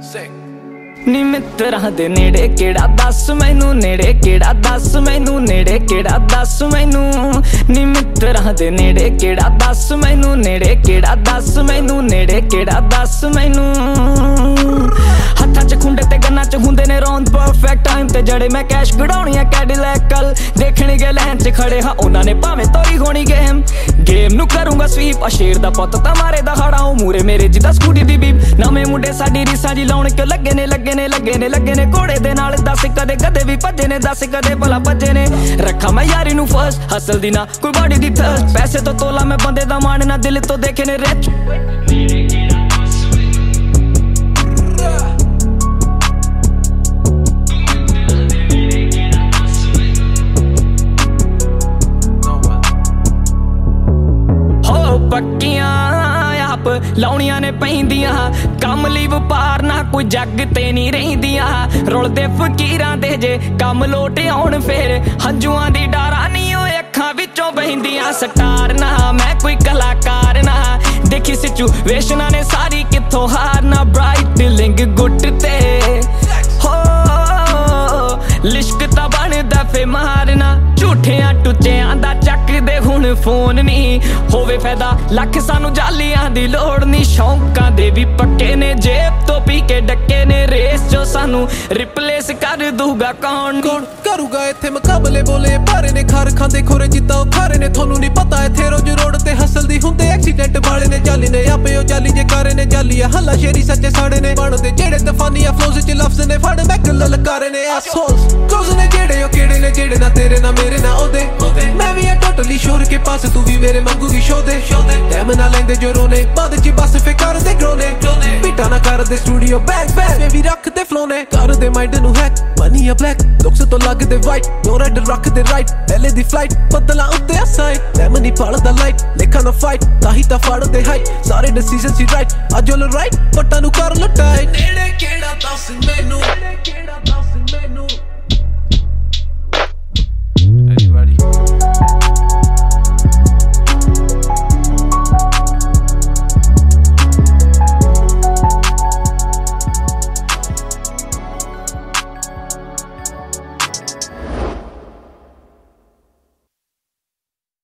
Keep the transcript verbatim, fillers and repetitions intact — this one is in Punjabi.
ਨੀ ਮਿੱਤਰਾਂ ਦੇ ਨੇੜੇ ਕਿਹੜਾ ਦੱਸ ਮੈਨੂੰ, ਨੇੜੇ ਕਿਹੜਾ ਦੱਸ ਮੈਨੂੰ, ਨੇੜੇ ਕਿਹੜਾ ਦੱਸ ਮੈਨੂੰ। ਨੀ ਮਿੱਤਰਾਂ ਦੇ ਨੇੜੇ ਕਿਹੜਾ ਦੱਸ ਮੈਨੂੰ, ਨੇੜੇ ਕਿਹੜਾ ਦੱਸ ਮੈਨੂੰ, ਨੇੜੇ ਕਿਹੜਾ ਦੱਸ ਮੈਨੂੰ। ਹੱਥਾਂ ਚ ਖੁੰਡੇ ਤੇ ਗੰਨਾਂ ਚ ਹੁੰਦੇ ਨੇ ਰੌਂਦ ਪਰਫੈਕਟ ਟਾਈਮ ਤੇ ਜੜੇ ਮੈਂ ਕੈਸ਼ ਕਢਾਉਣੀ ਆ ਕੈਡੀਲੈਕ ਕੱਲ ਦੇਖਣਗੇ ਲੈਣ ਚ ਖੜੇ ਹਾਂ ਉਹਨਾਂ ਨੇ ਭਾਵੇਂ ਤੋਰੀ ਹੋਣੀ ਗੇਮ ਗੇਮ ਨੂੰ ਕਰੂੰਗਾ ਸਵੀਪ ਆ ਸ਼ੇਰ ਦਾ ਪੁੱਤ ਤਾਂ ਮਾਰੇ ਦਾ ਹਾੜਾ ਉਹ ਮੂਰੇ ਮੇਰੇ ਜਿੱਦਾਂ ਸਕੂਟੀ ਦੀ ਬੀਬ ਨਵੇਂ ਮੁੰਡੇ ਸਾਡੀ ਰੀਸਾਂ ਜੀ ਲਾਉਣ ਕਿਉਂ ਲੱਗੇ ਨੇ ਲੱਗੇ ਨੇ ਲੱਗੇ ਨੇ ਲੱਗੇ ਨੇ ਘੋੜੇ ਦੇ ਨਾਲ ਦੱਸ ਕਦੇ ਕਦੇ ਵੀ ਭੱਜੇ ਨੇ ਦੱਸ ਕਦੇ ਭਲਾ ਭੱਜੇ ਨੇ ਰੱਖਾਂ ਮੈਂ ਯਾਰੀ ਨੂੰ ਫਸਟ ਹਸਲ ਦੀ ਨਾ ਕੋਈ ਬਾਡੀ ਦੀ ਥਰਸਟ ਪੈਸੇ ਤੋਂ ਤੋਲਾ ਮੈਂ ਬੰਦੇ ਦਾ ਮਾਣ ਨਾ ਦਿਲ ਤੋਂ ਦੇਖੇ ਨੇ ਰਿਚ ਪੱਕੀਆਂ ਆਪ ਲਾਉਣੀਆਂ ਨੇ ਪੈਂਦੀਆਂ ਕੰਮ ਲਈ ਵਪਾਰ ਨਾ ਕੋਈ ਜੱਗ ਤੇ ਨਹੀਂ ਰਹਿੰਦੀਆਂ ਰੁਲਦੇ ਫਕੀਰਾਂ ਦੇ ਜੇ ਕੰਮ ਲੋਟ ਆਉਣ ਫੇਰ ਹੰਝੂਆਂ ਦੀ ਡਾਰਾ ਨਹੀਂ ਓਏ ਅੱਖਾਂ ਵਿੱਚੋਂ ਬਹਿੰਦੀਆਂ ਸਟਾਰ ਨਾ ਮੈਂ ਕੋਈ ਕਲਾਕਾਰ ਨਾ ਦੇਖੀ ਸਿਚੁਏਸ਼ਨਾਂ ਨੇ ਸਾਰੀ ਕਿੱਥੋਂ ਹਾਰਨਾ ਬ੍ਰਾਈਟ ਲਿੰਗ ਗੁੱਟ ਤੇ ਹੋ ਲਿਸ਼ਕ ਤਾਂ ਬਣਦਾ ਫੇ ਮਾਰਨਾ ਝੂਠਿਆਂ ਟੁੱਚਿਆਂ ਦਾ ਚੱਕਦੇ ਹੁਣ ਫੋਨ ਨਹੀਂ ਹੋਵੇ ਫਾਇਦਾ ਲੱਖ ਸਾਨੂੰ ਜਾਲੀਆਂ ਦੀ ਲੋੜ ਨਹੀਂ ਸ਼ੌਂਕਾਂ ਦੇ ਵੀ ਪੱਕੇ ਨੇ ਜੇਬ ਤੋਂ ਪੀ ਕੇ ਡੱਕੇ ਨੇ ਰੇਸ ਜੋ ਸਾਨੂੰ ਰਿਪਲੇਸ ਕਰ ਦੂਗਾ ਕੌਣ ਕੌਣ ਕਰੂਗਾ ਇੱਥੇ ਮੁਕਾਬਲੇ ਬੋਲੇ ਭਾਰੇ ਨੇ ਖਾਰ ਖਾਂਦੇ ਖੋਰੇ ਜਿੱਦਾਂ ਉਹ ਖਾਰੇ ਨੇ ਤੁਹਾਨੂੰ ਨਹੀਂ ਪਤਾ ਇੱਥੇ ਰੋਜ਼ ਰੋਡ ਤੇ ਹਸਲਦੀ ਹੁੰਦੇ ਐਕਸੀਡੈਂਟ ਵਾਲੇ ਨੇ ਜਾਲੀ ਨੇ ਆਪੇ ਉਹ ਜਾਲੀ ਜੇ ਕਾਰੇ ਨੇ ਜਾਲੀ ਆ ਹੱਲਾ ਸ਼ੇਰੀ ਸੱਚੇ ਸਾੜੇ ਨੇ ਬਣਦੇ ਜਿਹੜੇ ਤਫਾਨੀਆ ਫਲੋਜ਼ ਚ ਲਫ਼ਜ਼ ਨੇ ਫੜ ਮੈਂ ਗੱਲ ਲਕਾਰੇ ਨੇ ਐਸਹੋਲਸ ਕੋਜ਼ ਨੇ ਜਿਹੜੇ ਉਹ ਕਿਹੜੇ ਨੇ ਜਿਹੜੇ ਨਾ ਤੇਰੇ ਨਾ ਮੇਰੇ ਨਾ ਉਹਦੇ ਮੈਂ ਵੀ ਆ ਟੋਟਲੀ ਸ਼ੋਰ ਕੇ ਪਾਸ ਤੂੰ ਵੀ ਮੇਰੇ ਮੰਗੂਗੀ ਸ਼ੋ ਦੇ ਟਾਈਮ ਨਾ ਲੈਂਦੇ ਜੋ ਰੋਨੇ ਬਾਅਦ ਚ ਬਸ ਫੇ ਕਰਦੇ ਗਰੋਨੇ ਪੀਟਾ ਨਾ ਕਰਦੇ ਸਟੂਡੀਓ ਬੈਕ ਬੈਕ ਮੈਂ ਵੀ ਰੱਖਦੇ ਫਲੋ ਨੇ ਕਰਦੇ ਮਾਈਂਡ ਨੂੰ ਹੈਕ ਮਨੀ ਆ ਬਲੈਕ ਲੁਕਸ ਤੋਂ ਲੱਗਦੇ ਵਾਈਟ ਨੋ ਰੈਡ ਰੱਖਦੇ ਰਾਈਟ ਪਹਿਲੇ ਦੀ ਫਲਾਈਟ ਬਦਲਾ ਉੱਤੇ ਸਾਈਡ ਟਾਈਮ ਨਹੀਂ ਪਾਲਦਾ ਲਾਈਟ ਲੇਖਾਂ ਨਾ ਫਾਈਟ ਤਾਂ ਹੀ ਤਾਂ ਫੜਦੇ ਹਾਈਟ ਸਾਰੇ ਡਿਸੀਜਨ ਸੀ ਰਾਈਟ ਅੱਜ all right ਪੱਟਾਂ ਨੂੰ ਕਰ ਲਟਾਈ ਨੇੜੇ ਕਿਹੜਾ ਦੱਸ ਮੈਨੂੰ ਨੇੜੇ ਕਿਹੜਾ ਦੱਸ ਮੈਨੂੰ